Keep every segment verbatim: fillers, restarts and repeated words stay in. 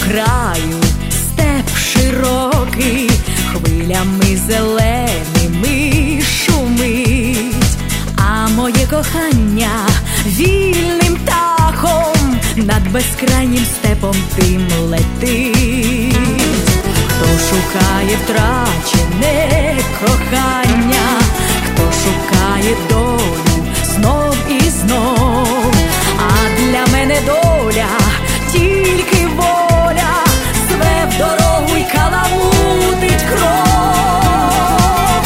краю степ широкий, хвилями зеленими шумить, а моє кохання вільним птахом над безкрайнім степом тим летить. Хто шукає втрачене кохання, хто шукає долю знов і знов, а для мене доля тільки воля, зве в дорогу й каламутить кров.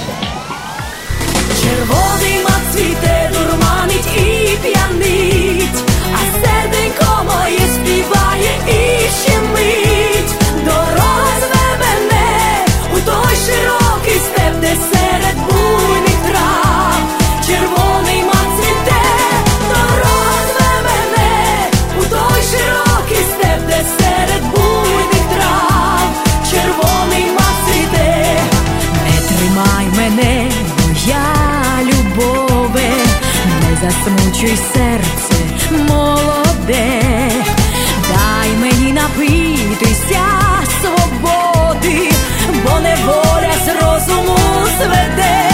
Червоний мак цвіте, дурманить і п'янить, а серденько моє співає і щемить. Дорога зве мене у той широкий степ, де серед буйних трав червоний мак цвіте. Дорога зве мене у той широкий степ, де серед буйних трав червоний мак цвіте. Не тримай мене, моя любове, не засмучуй серце молоде, дай мені напитися свободи, бо неволя з розуму зведе.